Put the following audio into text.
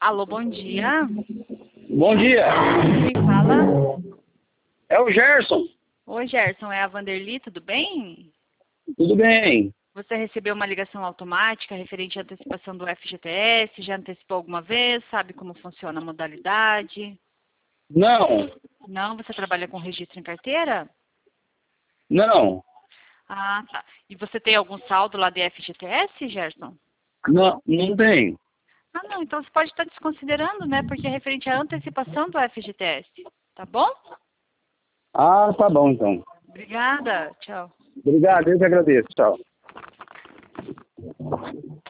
Alô, bom dia. Bom dia. Quem fala? É o Gerson. Oi, Gerson, é a Vanderly, tudo bem? Tudo bem? Você recebeu uma ligação automática referente à antecipação do FGTS? Já antecipou alguma vez? Sabe como funciona a modalidade? Não, Não? Você trabalha com registro em carteira? não, Ah, tá. E você tem algum saldo lá de FGTS, Gerson? não tenho. Ah, não. Então você pode estar desconsiderando, né? Porque é referente à antecipação do FGTS. Tá bom? Ah, tá bom então. Obrigada. Tchau. Obrigado, eu que agradeço. Tchau.